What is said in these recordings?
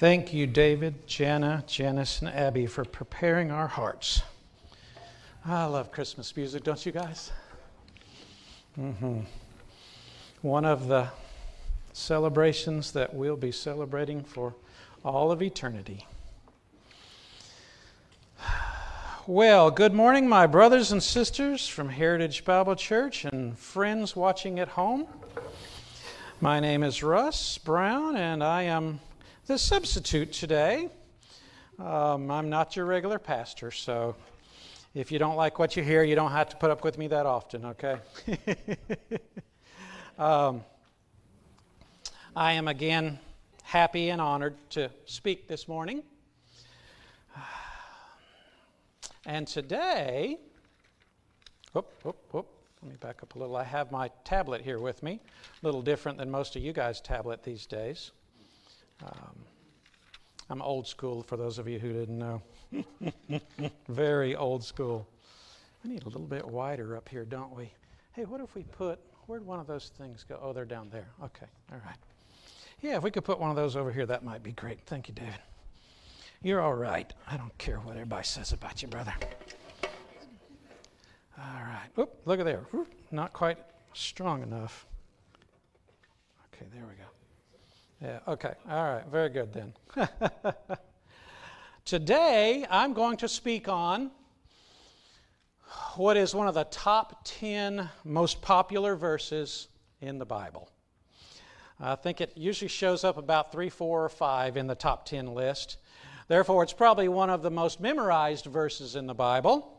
Thank you, David, Jana, Janice, and Abby, for preparing our hearts. I love Christmas music, don't you guys? One of the celebrations that we'll be celebrating for all of eternity. Well, good morning, my brothers and sisters from Heritage Bible Church and friends watching at home. My name is Russ Brown, and I am the substitute today. I'm not your regular pastor, so if you don't like what you hear, you don't have to put up with me that often, okay? I am again happy and honored to speak this morning. And today, let me back up a little. I have my tablet here with me, a little different than most of you guys' tablet these days. I'm old school, for those of you who didn't know. Very old school. We need a little bit wider up here, don't we? Hey, what if we where'd one of those things go? Oh, they're down there. Okay, all right. Yeah, if we could put one of those over here, that might be great. Thank you, David. You're all right. I don't care what everybody says about you, brother. All right. Oop, look at there. Oop, not quite strong enough. Okay, there we go. Yeah, okay. All right. Very good then. Today, I'm going to speak on what is one of the top 10 most popular verses in the Bible. I think it usually shows up about 3, 4, or 5 in the top 10 list. Therefore, it's probably one of the most memorized verses in the Bible.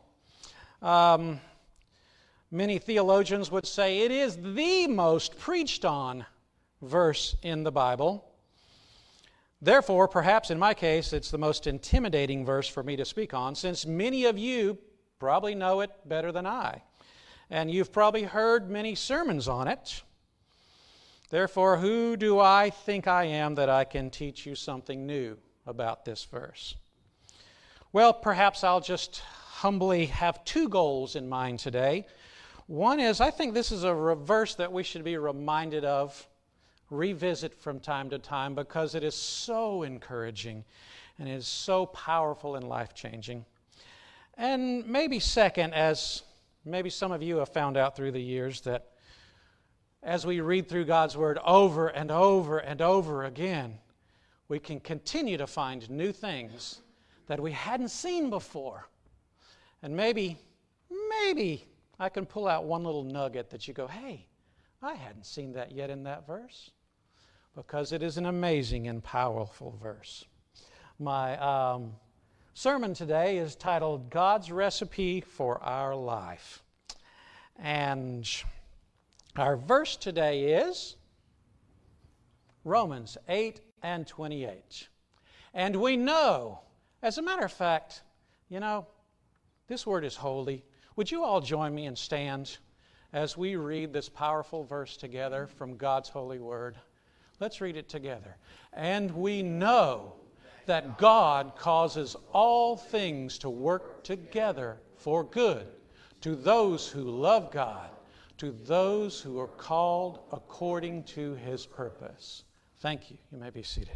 Many theologians would say it is the most preached on verse in the Bible. Therefore, perhaps in my case, it's the most intimidating verse for me to speak on, since many of you probably know it better than I. And you've probably heard many sermons on it. Therefore, who do I think I am that I can teach you something new about this verse? Well, perhaps I'll just humbly have 2 goals in mind today. One is, I think this is a verse that we should be reminded of, revisit from time to time, because it is so encouraging and it is so powerful and life-changing. And maybe second, as maybe some of you have found out through the years, that as we read through God's Word over and over and over again, we can continue to find new things that we hadn't seen before. And maybe I can pull out one little nugget that you go, hey, I hadn't seen that yet in that verse. Because it is an amazing and powerful verse. My sermon today is titled, God's Recipe for Our Life. And our verse today is Romans 8:28. And we know, as a matter of fact, this word is holy. Would you all join me and stand as we read this powerful verse together from God's holy word? Let's read it together. And we know that God causes all things to work together for good to those who love God, to those who are called according to His purpose. Thank you. You may be seated.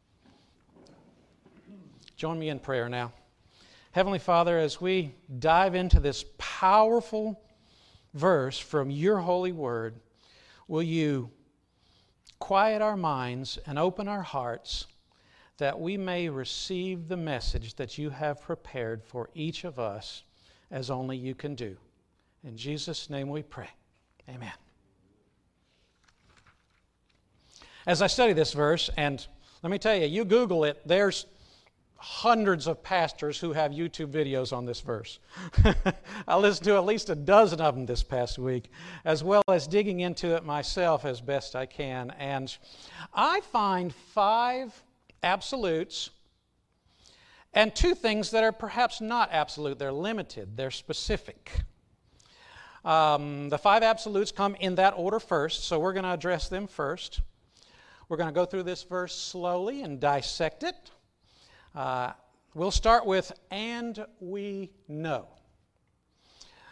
Join me in prayer now. Heavenly Father, as we dive into this powerful verse from your holy word, will you quiet our minds and open our hearts that we may receive the message that you have prepared for each of us as only you can do. In Jesus' name we pray. Amen. As I study this verse, and let me tell you, you Google it, there's hundreds of pastors who have YouTube videos on this verse. I listened to at least a dozen of them this past week, as well as digging into it myself as best I can. And I find 5 absolutes and 2 things that are perhaps not absolute. They're limited. They're specific. The 5 absolutes come in that order first, so we're going to address them first. We're going to go through this verse slowly and dissect it. We'll start with, and we know.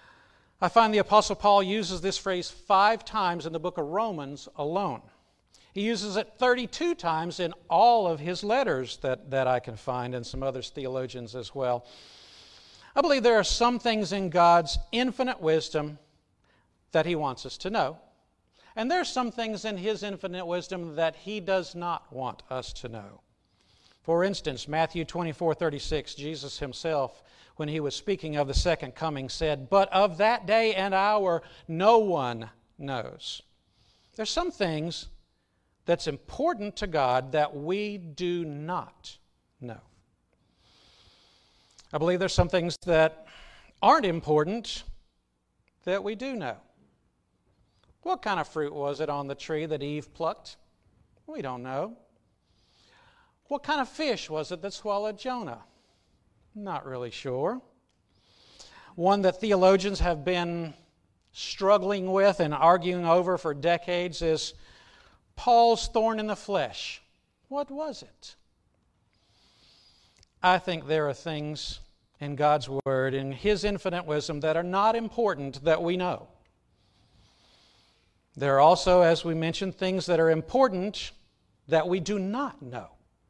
I find the Apostle Paul uses this phrase 5 times in the book of Romans alone. He uses it 32 times in all of his letters that I can find, and some other theologians as well. I believe there are some things in God's infinite wisdom that He wants us to know. And there are some things in His infinite wisdom that He does not want us to know. For instance, Matthew 24:36, Jesus Himself, when He was speaking of the second coming, said, "But of that day and hour no one knows." There's some things that's important to God that we do not know. I believe there's some things that aren't important that we do know. What kind of fruit was it on the tree that Eve plucked? We don't know. What kind of fish was it that swallowed Jonah? Not really sure. One that theologians have been struggling with and arguing over for decades is Paul's thorn in the flesh. What was it? I think there are things in God's Word, in His infinite wisdom, that are not important that we know. There are also, as we mentioned, things that are important that we do not know.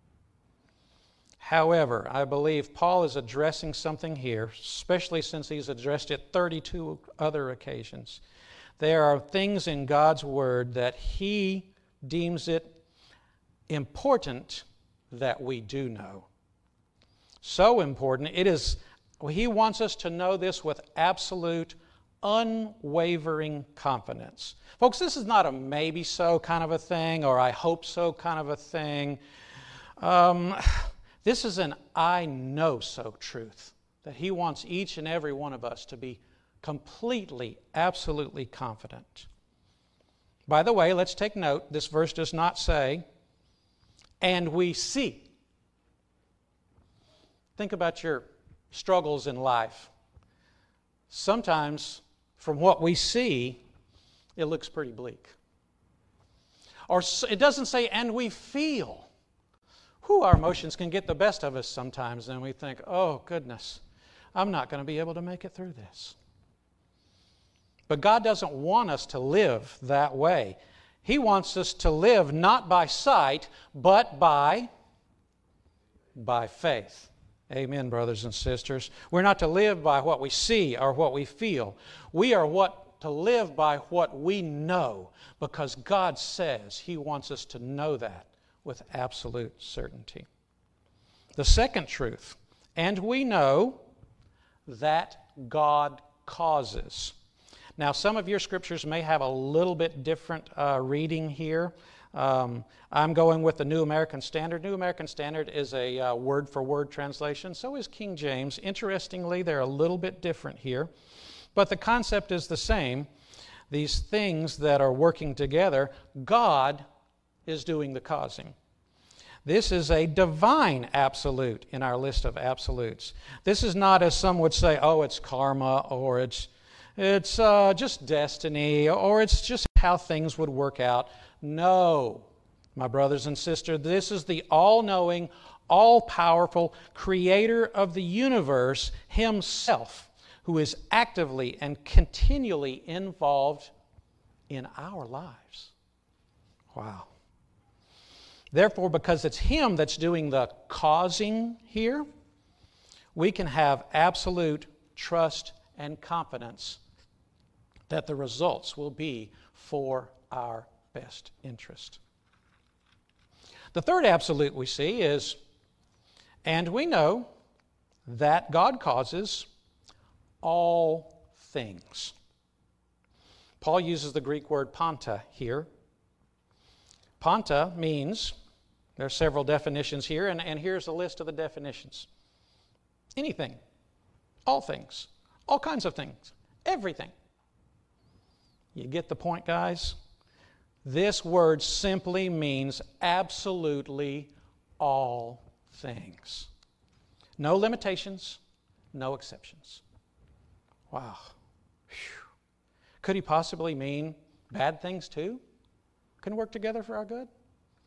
However, I believe Paul is addressing something here, especially since he's addressed it 32 other occasions. There are things in God's Word that he deems it important that we do know. So important, he wants us to know this with absolute, unwavering confidence. Folks, this is not a maybe so kind of a thing or I hope so kind of a thing. This is an I know so truth that he wants each and every one of us to be completely, absolutely confident. By the way, let's take note, this verse does not say, "and we see." Think about your struggles in life. Sometimes, from what we see, it looks pretty bleak. Or it doesn't say, "and we feel." Our emotions can get the best of us sometimes, and we think, "Oh, goodness, I'm not going to be able to make it through this." But God doesn't want us to live that way. He wants us to live not by sight, but by faith. Amen, brothers and sisters. We're not to live by what we see or what we feel. We are to live by what we know, because God says He wants us to know that with absolute certainty. The second truth, and we know that God causes. Now, some of your scriptures may have a little bit different reading here. I'm going with the New American Standard. New American Standard is a word-for-word translation. So is King James. Interestingly, they're a little bit different here. But the concept is the same. These things that are working together, God is doing the causing. This is a divine absolute in our list of absolutes. This is not, as some would say, oh, it's karma, or it's just destiny, or it's just how things would work out. No, my brothers and sisters, this is the all-knowing, all-powerful Creator of the universe Himself, who is actively and continually involved in our lives. Wow. Therefore, because it's Him that's doing the causing here, we can have absolute trust and confidence that the results will be for our best interest. The third absolute we see is, and we know that God causes all things. Paul uses the Greek word panta here. Panta means, there are several definitions here, and here's a list of the definitions. Anything, all things, all kinds of things, everything. You get the point, guys? This word simply means absolutely all things. No limitations, no exceptions. Wow. Whew. Could he possibly mean bad things too? Can work together for our good?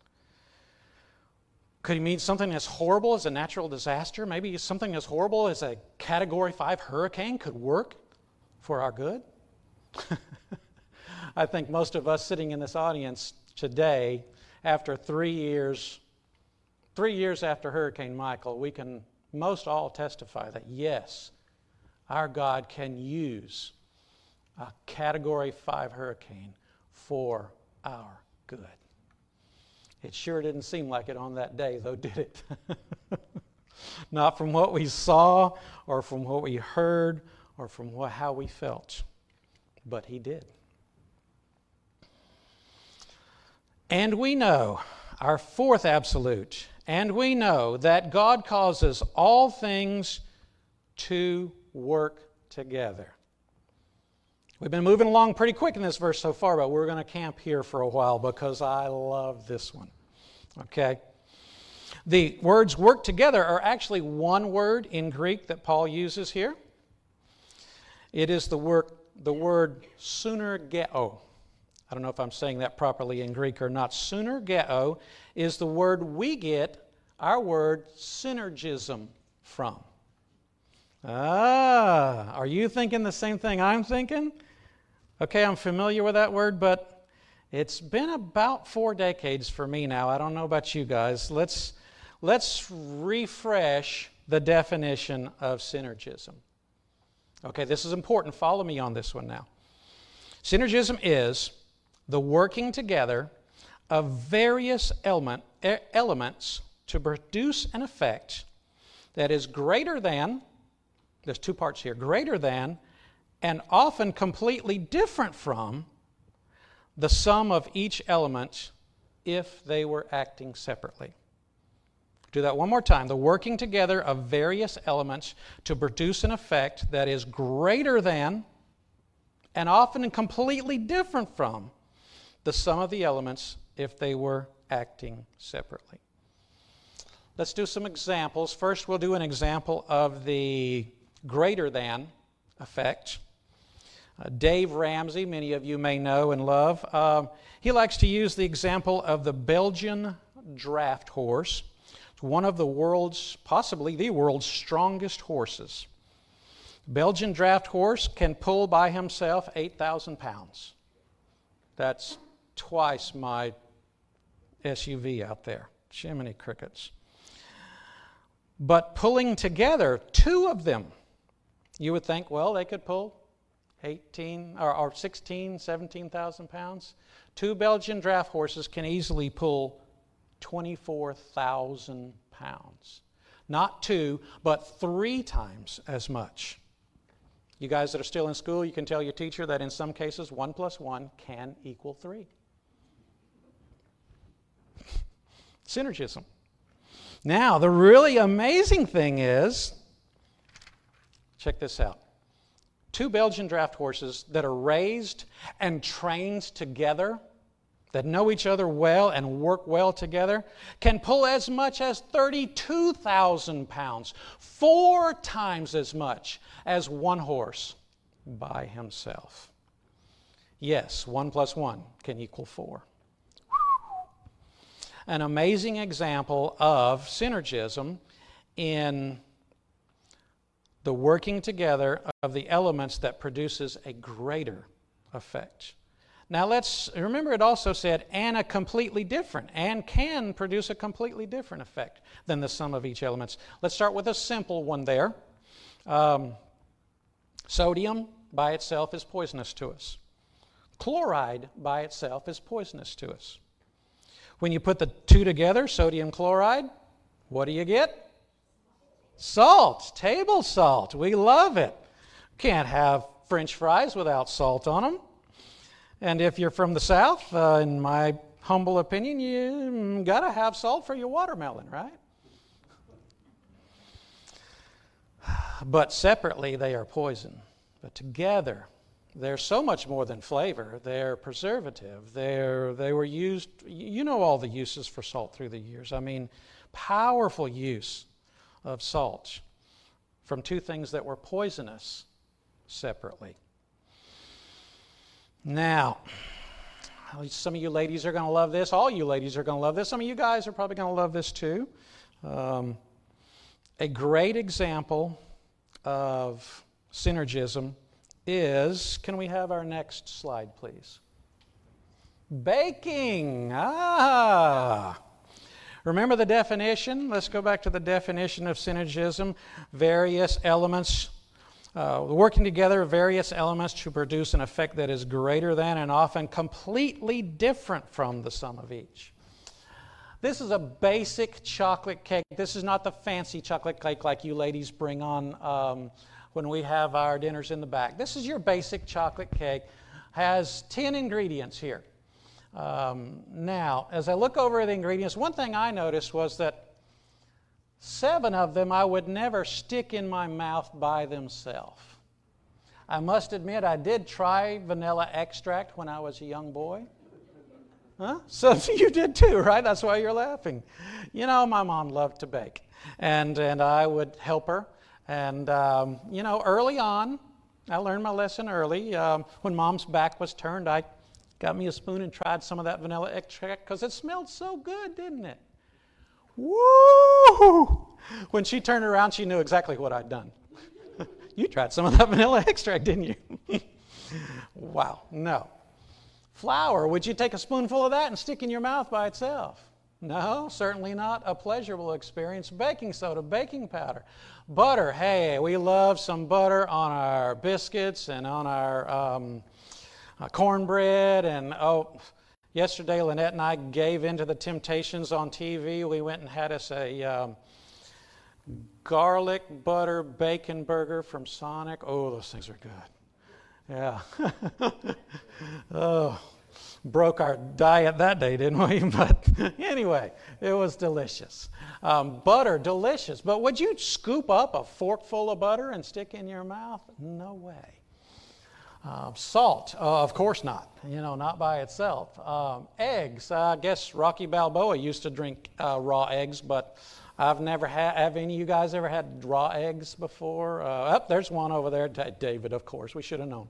Could he mean something as horrible as a natural disaster? Maybe something as horrible as a Category 5 hurricane could work for our good? I think most of us sitting in this audience today after 3 years, 3 years after Hurricane Michael, we can most all testify that yes, our God can use a Category 5 hurricane for our good. It sure didn't seem like it on that day, though, did it? Not from what we saw or from what we heard or from how we felt. But He did. And we know, our fourth absolute, and we know that God causes all things to work together. We've been moving along pretty quick in this verse so far, but we're going to camp here for a while because I love this one. Okay? The words work together are actually one word in Greek that Paul uses here. It is the word synergeo. I don't know if I'm saying that properly in Greek or not. Synergeo is the word we get our word synergism from. Are you thinking the same thing I'm thinking? Okay, I'm familiar with that word, but it's been about 4 decades for me now. I don't know about you guys. Let's refresh the definition of synergism. Okay, this is important. Follow me on this one now. Synergism is the working together of various elements to produce an effect that is greater than, there's 2 parts here, greater than and often completely different from the sum of each element if they were acting separately. Do that one more time. The working together of various elements to produce an effect that is greater than and often completely different from the sum of the elements if they were acting separately. Let's do some examples. First, we'll do an example of the greater than effect. Dave Ramsey, many of you may know and love, he likes to use the example of the Belgian draft horse. It's one of the world's, possibly the world's strongest horses. Belgian draft horse can pull by himself 8,000 pounds. That's twice my SUV out there. Jiminy crickets. But pulling together 2 of them, you would think, well, they could pull 16, 17,000 pounds. 2 Belgian draft horses can easily pull 24,000 pounds. Not 2, but 3 times as much. You guys that are still in school, you can tell your teacher that in some cases 1 + 1 can equal 3. Synergism. Now, the really amazing thing is, check this out. 2 Belgian draft horses that are raised and trained together, that know each other well and work well together, can pull as much as 32,000 pounds, 4 times as much as 1 horse by himself. Yes, 1 + 1 can equal 4. An amazing example of synergism in the working together of the elements that produces a greater effect. Now let's remember it also said, and a completely different, and can produce a completely different effect than the sum of each element. Let's start with a simple one there. Sodium by itself is poisonous to us. Chloride by itself is poisonous to us. When you put the 2 together, sodium chloride, what do you get? Salt, table salt. We love it. Can't have French fries without salt on them. And if you're from the South, in my humble opinion, you got to have salt for your watermelon, right? But separately, they are poison. But together, they're so much more than flavor. They're preservative. They were used, you know all the uses for salt through the years. I mean, powerful use of salt from 2 things that were poisonous separately. Now, some of you ladies are going to love this. All you ladies are going to love this. Some of you guys are probably going to love this too. A great example of synergism is, can we have our next slide, please? Baking. Remember the definition? Let's go back to the definition of synergism. Various elements, working together, various elements to produce an effect that is greater than and often completely different from the sum of each. This is a basic chocolate cake. This is not the fancy chocolate cake like you ladies bring on when we have our dinners in the back. This is your basic chocolate cake. Has 10 ingredients here. Now, as I look over the ingredients, one thing I noticed was that 7 of them I would never stick in my mouth by themselves. I must admit I did try vanilla extract when I was a young boy. Huh? So you did too, right? That's why you're laughing. You know, my mom loved to bake, and I would help her. And, early on, I learned my lesson early. When Mom's back was turned, I got me a spoon and tried some of that vanilla extract because it smelled so good, didn't it? Woo! When she turned around, she knew exactly what I'd done. You tried some of that vanilla extract, didn't you? Wow, no. Flour, would you take a spoonful of that and stick in your mouth by itself? No, certainly not a pleasurable experience. Baking soda, baking powder. Butter, hey, we love some butter on our biscuits and on our cornbread. And yesterday Lynette and I gave into the temptations on TV. We went and had us a garlic butter bacon burger from Sonic. Oh, those things are good. Yeah. Broke our diet that day, didn't we? But anyway, it was delicious. Butter, delicious. But would you scoop up a forkful of butter and stick in your mouth? No way. Salt, of course not. Not by itself. Eggs, I guess Rocky Balboa used to drink raw eggs, but I've never had. Have any of you guys ever had raw eggs before? There's one over there. David, of course. We should have known.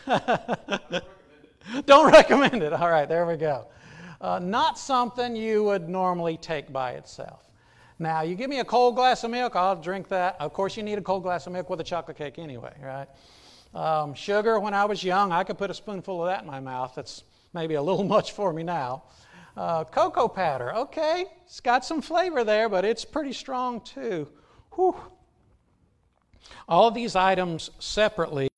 Don't recommend it. All right, there we go. Not something you would normally take by itself. Now, you give me a cold glass of milk, I'll drink that. Of course, you need a cold glass of milk with a chocolate cake anyway, right? Sugar, when I was young, I could put a spoonful of that in my mouth. That's maybe a little much for me now. Cocoa powder, okay, it's got some flavor there, but it's pretty strong too. Whew. All of these items separately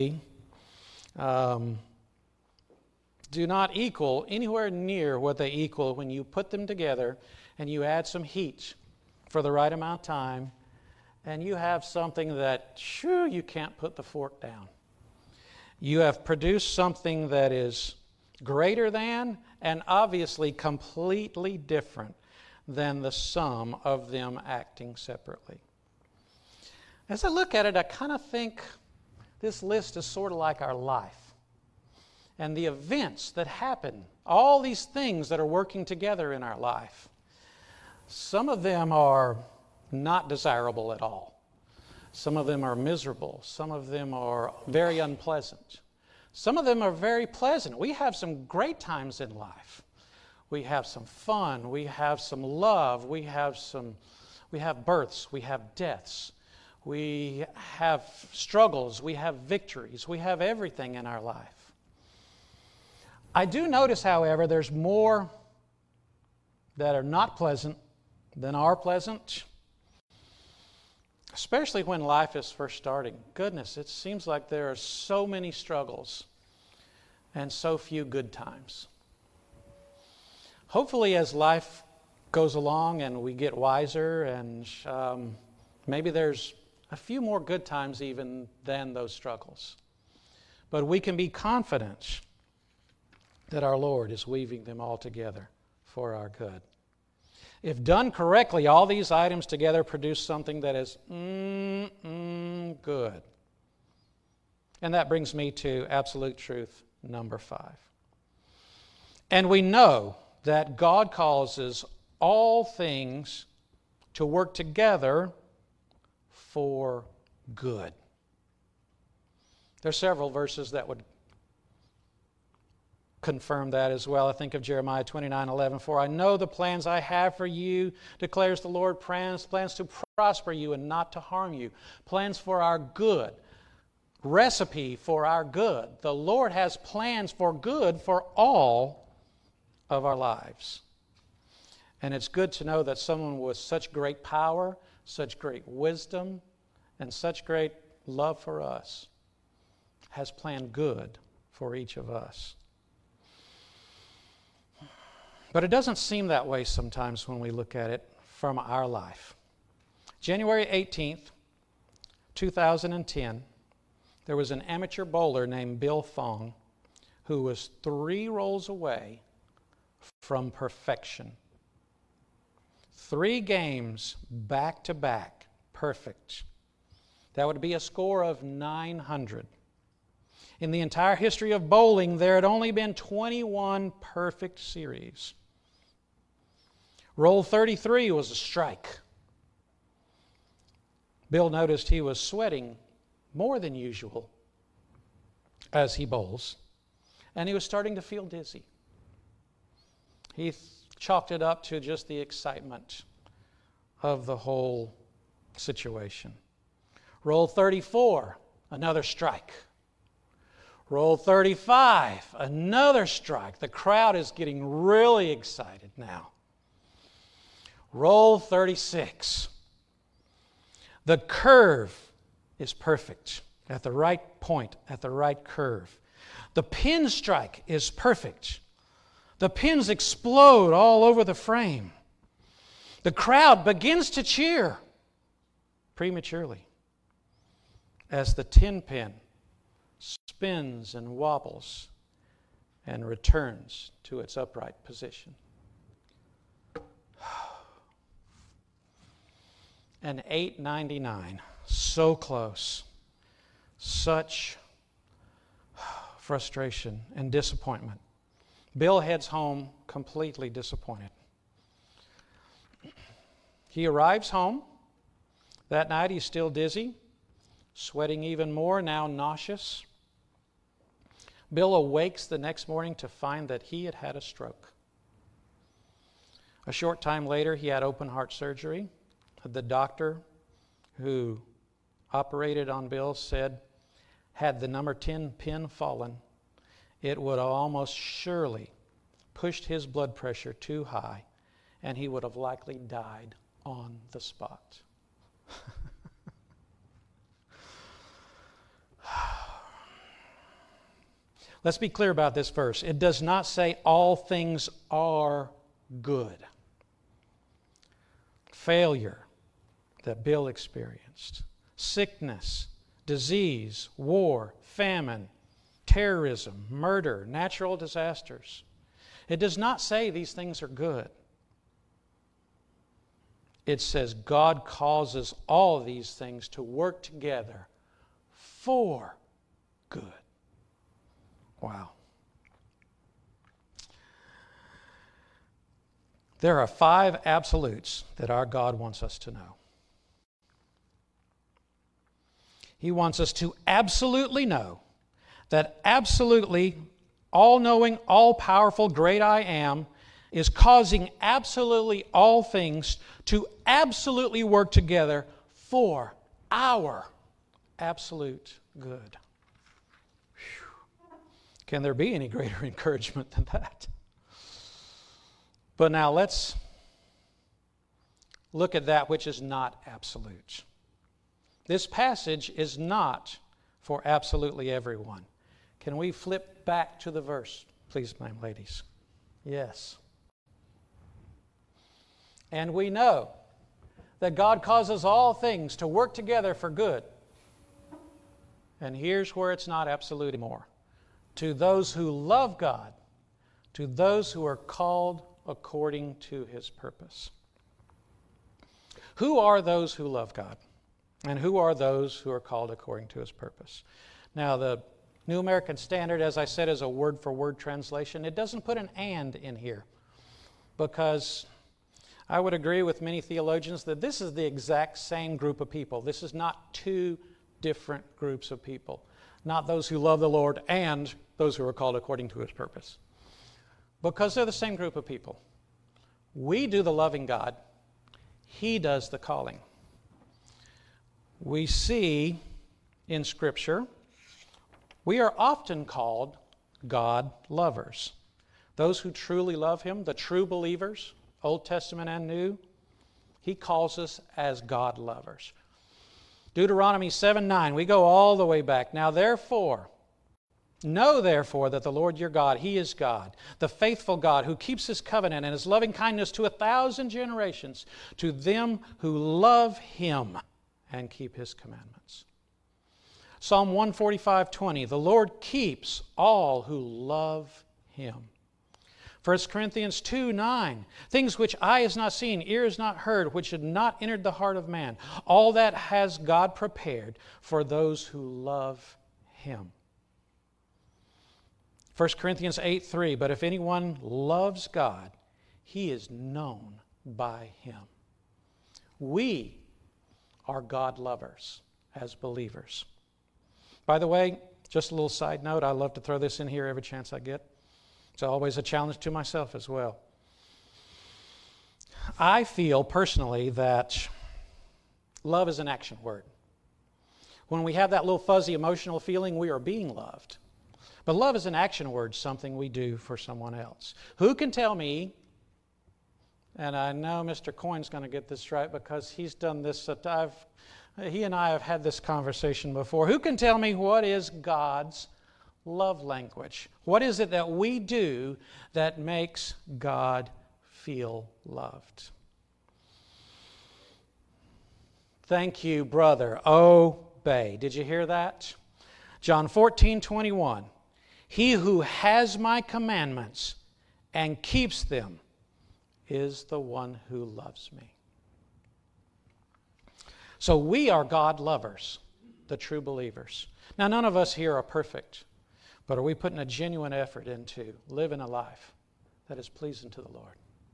do not equal anywhere near what they equal when you put them together and you add some heat for the right amount of time, and you have something that, sure, you can't put the fork down. You have produced something that is greater than and obviously completely different than the sum of them acting separately. As I look at it, I kind of think this list is sort of like our life. And the events that happen, all these things that are working together in our life, some of them are not desirable at all. Some of them are miserable. Some of them are very unpleasant. Some of them are very pleasant. We have some great times in life. We have some fun. We have some love. We have births. We have deaths. We have struggles. We have victories. We have everything in our life. I do notice, however, there's more that are not pleasant than are pleasant, especially when life is first starting. Goodness, it seems like there are so many struggles and so few good times. Hopefully, as life goes along and we get wiser, and maybe there's a few more good times even than those struggles. But we can be confident that our Lord is weaving them all together for our good. If done correctly, all these items together produce something that is good. And that brings me to absolute truth number 5. And we know that God causes all things to work together for good. There are several verses that would confirm that as well. I think of Jeremiah 29:11. For I know the plans I have for you, declares the Lord, plans to prosper you and not to harm you, plans for our good, recipe for our good. The Lord has plans for good for all of our lives. And it's good to know that someone with such great power, such great wisdom, and such great love for us has planned good for each of us. But it doesn't seem that way sometimes when we look at it from our life. January 18th, 2010, there was an amateur bowler named Bill Fong who was 3 rolls away from perfection. 3 games back to back, perfect. That would be a score of 900. In the entire history of bowling, there had only been 21 perfect series. Roll 33 was a strike. Bill noticed he was sweating more than usual as he bowls, and he was starting to feel dizzy. He chalked it up to just the excitement of the whole situation. Roll 34, another strike. Roll 35, another strike. The crowd is getting really excited now. Roll 36. The curve is perfect, at the right point, at the right curve. The pin strike is perfect. The pins explode all over the frame. The crowd begins to cheer prematurely as the 10 pin spins and wobbles and returns to its upright position. An 899, so close. Such frustration and disappointment. Bill heads home completely disappointed. He arrives home. That night he's still dizzy, sweating even more, now nauseous. Bill awakes the next morning to find that he had had a stroke. A short time later, he had open heart surgery. The doctor who operated on Bill said, had the number 10 pin fallen, it would have almost surely pushed his blood pressure too high, and he would have likely died on the spot. Let's be clear about this verse. It does not say all things are good. Failure that Bill experienced, sickness, disease, war, famine, terrorism, murder, natural disasters. It does not say these things are good. It says God causes all these things to work together for good. Wow. There are 5 absolutes that our God wants us to know. He wants us to absolutely know that absolutely all-knowing, all-powerful, great I Am is causing absolutely all things to absolutely work together for our absolute good. Whew. Can there be any greater encouragement than that? But now let's look at that which is not absolute. This passage is not for absolutely everyone. Can we flip back to the verse, please, my ladies? Yes. And we know that God causes all things to work together for good. And here's where it's not absolute anymore. To those who love God, to those who are called according to His purpose. Who are those who love God? And who are those who are called according to His purpose? Now, the New American Standard, as I said, is a word-for-word translation. It doesn't put an "and" in here because I would agree with many theologians that this is the exact same group of people. This is not 2 different groups of people. Not those who love the Lord and those who are called according to His purpose. Because they're the same group of people. We do the loving God. He does the calling. We see in Scripture, we are often called God lovers. those who truly love Him, the true believers, Old Testament and New, He calls us as God lovers. Deuteronomy 7:9, we go all the way back. Now therefore, know therefore that the Lord your God, He is God, the faithful God who keeps His covenant and His loving kindness to 1,000 generations, to them who love Him and keep His commandments. Psalm 145:20, the Lord keeps all who love Him. 1 Corinthians 2:9, things which eye has not seen, ear has not heard, which had not entered the heart of man, all that has God prepared for those who love Him. 1 Corinthians 8:3, but if anyone loves God, he is known by Him. We are God lovers as believers. By the way, just a little side note, I love to throw this in here every chance I get. It's always a challenge to myself as well. I feel personally that love is an action word. When we have that little fuzzy emotional feeling, we are being loved. But love is an action word, something we do for someone else. Who can tell me, and I know Mr. Coyne's going to get this right because he's done this, he and I have had this conversation before. Who can tell me what is God's love language? What is it that we do that makes God feel loved? Thank you, brother. Obey. Did you hear that? John 14:21. He who has my commandments and keeps them is the one who loves me. So we are God lovers, the true believers. Now, none of us here are perfect, but are we putting a genuine effort into living a life that is pleasing to the Lord?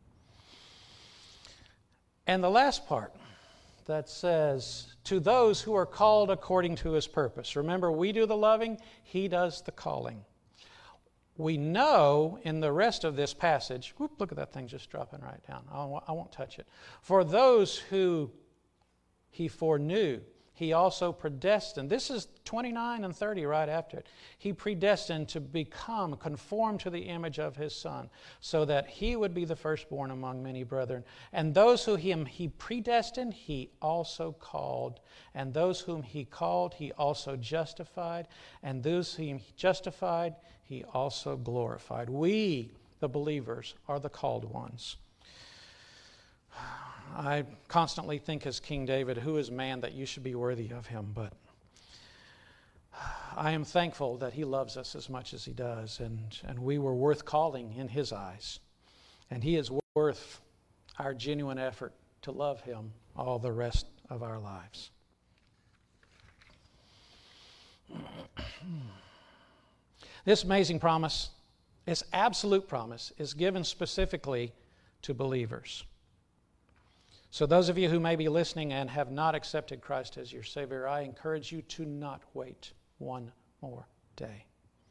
And the last part that says, to those who are called according to His purpose. Remember, we do the loving, He does the calling. We know in the rest of this passage, look at that thing just dropping right down. I won't touch it. For those who He foreknew, He also predestined. This is 29 and 30 right after it. He predestined to become conformed to the image of His Son, so that He would be the firstborn among many brethren. And those whom He predestined, He also called. And those whom He called, He also justified. And those whom He justified, He also glorified. We, the believers, are the called ones. I constantly think as King David, who is man that you should be worthy of him? But I am thankful that He loves us as much as He does, and we were worth calling in His eyes. And He is worth our genuine effort to love Him all the rest of our lives. This amazing promise, this absolute promise, is given specifically to believers. So those of you who may be listening and have not accepted Christ as your Savior, I encourage you to not wait one more day.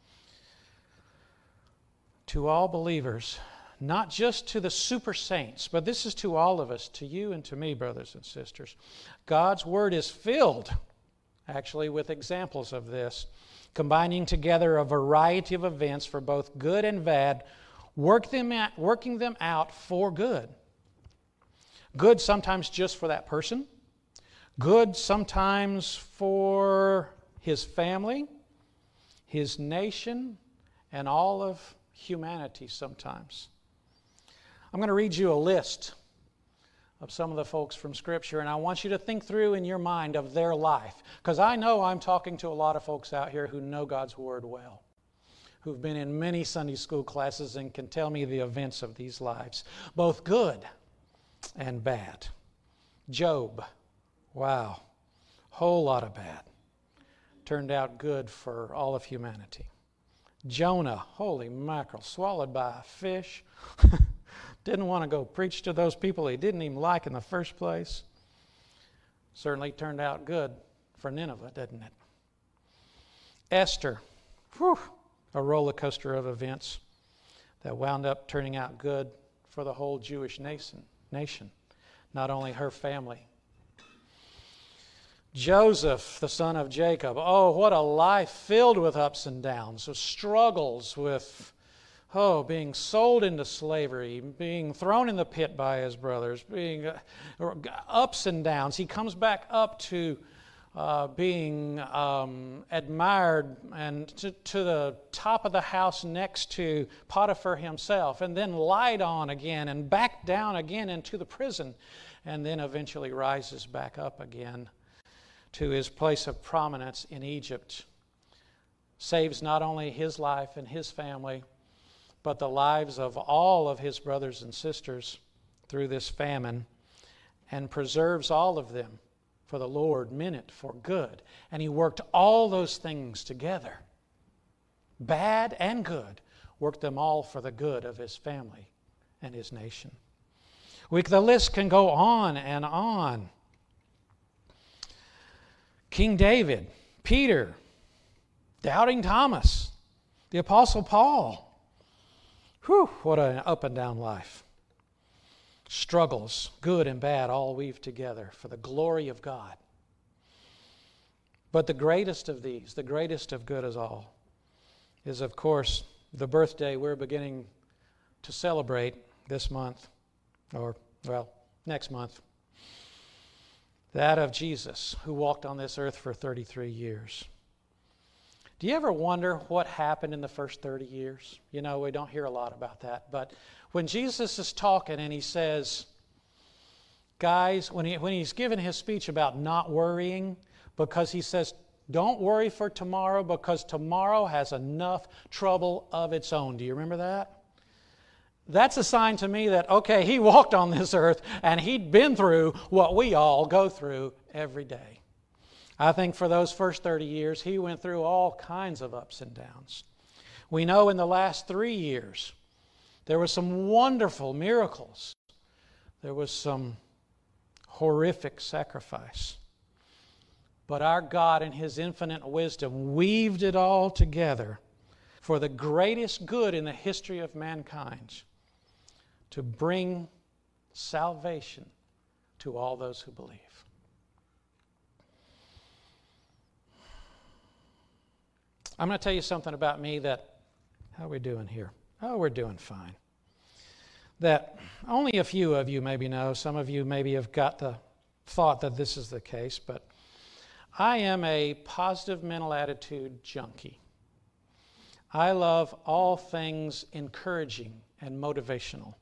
To all believers, not just to the super saints, but this is to all of us, to you and to me, brothers and sisters. God's Word is filled, actually, with examples of this, combining together a variety of events for both good and bad, working them out for good. Good sometimes just for that person. Good sometimes for his family, his nation, and all of humanity sometimes. I'm going to read you a list of some of the folks from Scripture, and I want you to think through in your mind of their life. Because I know I'm talking to a lot of folks out here who know God's Word well, who've been in many Sunday school classes and can tell me the events of these lives, both good and bad. Job, wow, whole lot of bad. Turned out good for all of humanity. Jonah, holy mackerel, swallowed by a fish. Didn't want to go preach to those people he didn't even like in the first place. Certainly turned out good for Nineveh, didn't it? Esther, a roller coaster of events that wound up turning out good for the whole Jewish nation, not only her family. Joseph, the son of Jacob, oh, what a life filled with ups and downs, of struggles with being sold into slavery, being thrown in the pit by his brothers, being ups and downs. He comes back up to being admired and to the top of the house next to Potiphar himself, and then lied on again and back down again into the prison, and then eventually rises back up again to his place of prominence in Egypt. Saves not only his life and his family, but the lives of all of his brothers and sisters through this famine, and preserves all of them, for the Lord meant it for good. And he worked all those things together, bad and good, worked them all for the good of his family and his nation. The list can go on and on. King David, Peter, Doubting Thomas, the Apostle Paul. Whew, what an up and down life. Struggles, good and bad, all weave together for the glory of God. But the greatest of these, the greatest of good as all, is of course the birthday we're beginning to celebrate this month, or, well, next month. That of Jesus, who walked on this earth for 33 years. Do you ever wonder what happened in the first 30 years? You know, we don't hear a lot about that. But when Jesus is talking and he says, guys, when he's given his speech about not worrying, because he says, don't worry for tomorrow because tomorrow has enough trouble of its own. Do you remember that? That's a sign to me that, okay, he walked on this earth and he'd been through what we all go through every day. I think for those first 30 years, he went through all kinds of ups and downs. We know in the last 3 years, there were some wonderful miracles. There was some horrific sacrifice. But our God in His infinite wisdom weaved it all together for the greatest good in the history of mankind, to bring salvation to all those who believe. I'm going to tell you something about me that, how are we doing here? Oh, we're doing fine. That only a few of you maybe know. Some of you maybe have got the thought that this is the case, but I am a positive mental attitude junkie. I love all things encouraging and motivational.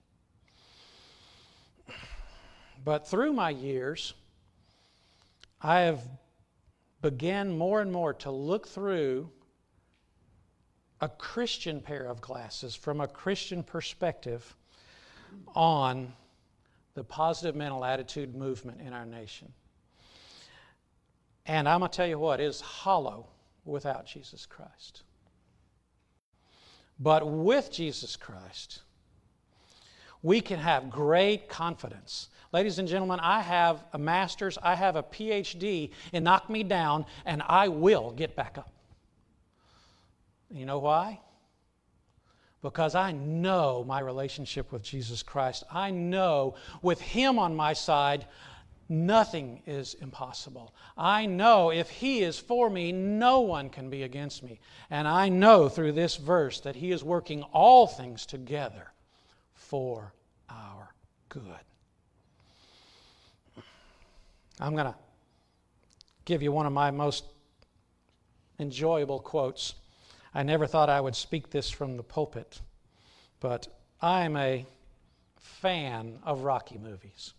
But through my years, I have began more and more to look through a Christian pair of glasses from a Christian perspective on the positive mental attitude movement in our nation. And I'm going to tell you what, it is hollow without Jesus Christ. But with Jesus Christ, we can have great confidence. Ladies and gentlemen, I have a master's, I have a PhD in knock me down, and I will get back up. You know why? Because I know my relationship with Jesus Christ. I know with Him on my side, nothing is impossible. I know if He is for me, no one can be against me. And I know through this verse that He is working all things together for our good. I'm going to give you one of my most enjoyable quotes. I never thought I would speak this from the pulpit, but I'm a fan of Rocky movies.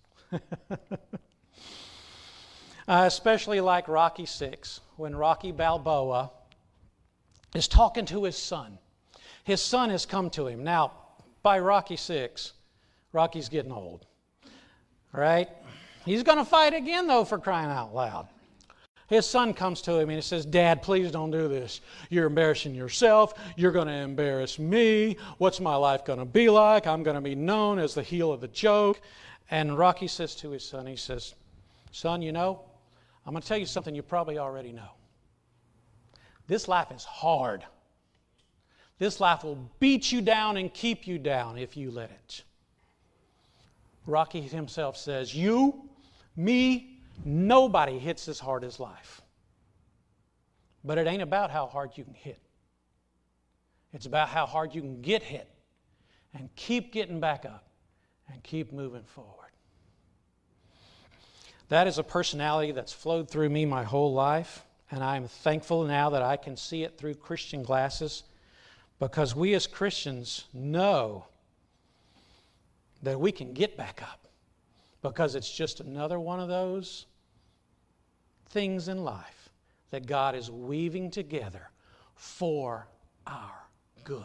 I especially like Rocky VI, when Rocky Balboa is talking to his son. His son has come to him. Now, by Rocky VI, Rocky's getting old. All right? He's going to fight again, though, for crying out loud. His son comes to him and he says, Dad, please don't do this. You're embarrassing yourself. You're going to embarrass me. What's my life going to be like? I'm going to be known as the heel of the joke. And Rocky says to his son, he says, son, you know, I'm going to tell you something you probably already know. This life is hard. This life will beat you down and keep you down if you let it. Rocky himself says, you, me, nobody hits as hard as life. But it ain't about how hard you can hit. It's about how hard you can get hit and keep getting back up and keep moving forward. That is a personality that's flowed through me my whole life, and I'm thankful now that I can see it through Christian glasses, because we as Christians know that we can get back up, because it's just another one of those things in life that God is weaving together for our good.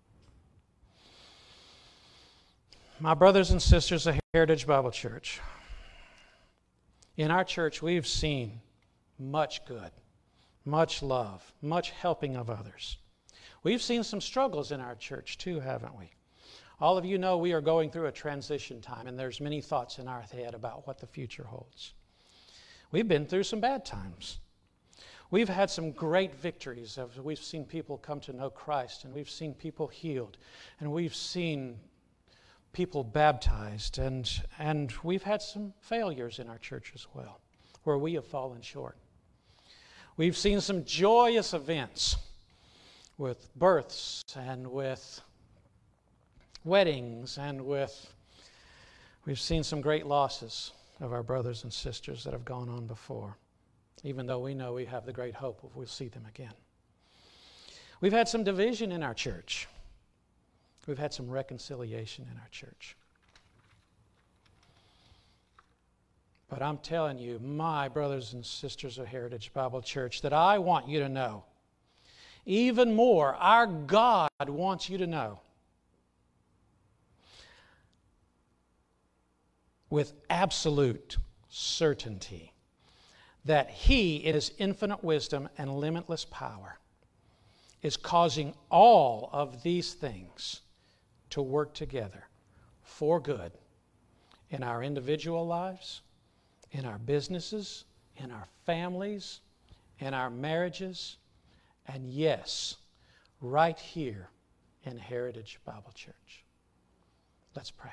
My brothers and sisters of Heritage Bible Church, in our church we've seen much good, much love, much helping of others. We've seen some struggles in our church too, haven't we? All of you know we are going through a transition time, and there's many thoughts in our head about what the future holds. We've been through some bad times. We've had some great victories. We've seen people come to know Christ, and we've seen people healed, and we've seen people baptized, and we've had some failures in our church as well, where we have fallen short. We've seen some joyous events with births and with weddings, and we've seen some great losses of our brothers and sisters that have gone on before, even though we know we have the great hope of we'll see them again. We've had some division in our church. We've had some reconciliation in our church. But I'm telling you, my brothers and sisters of Heritage Bible Church, that I want you to know, even more, our God wants you to know, with absolute certainty, that He, in His infinite wisdom and limitless power, is causing all of these things to work together for good in our individual lives, in our businesses, in our families, in our marriages, and yes, right here in Heritage Bible Church. Let's pray.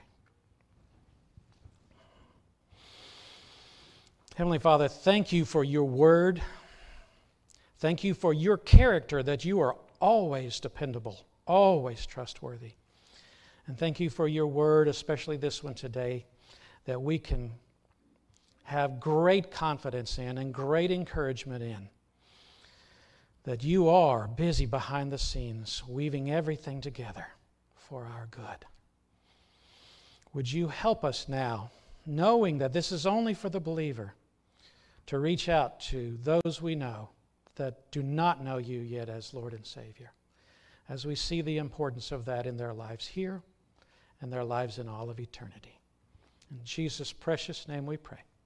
Heavenly Father, thank you for your word. Thank you for your character, that you are always dependable, always trustworthy. And thank you for your word, especially this one today, that we can have great confidence in and great encouragement in, that you are busy behind the scenes, weaving everything together for our good. Would you help us now, knowing that this is only for the believer, to reach out to those we know that do not know you yet as Lord and Savior, as we see the importance of that in their lives here and their lives in all of eternity. In Jesus' precious name we pray.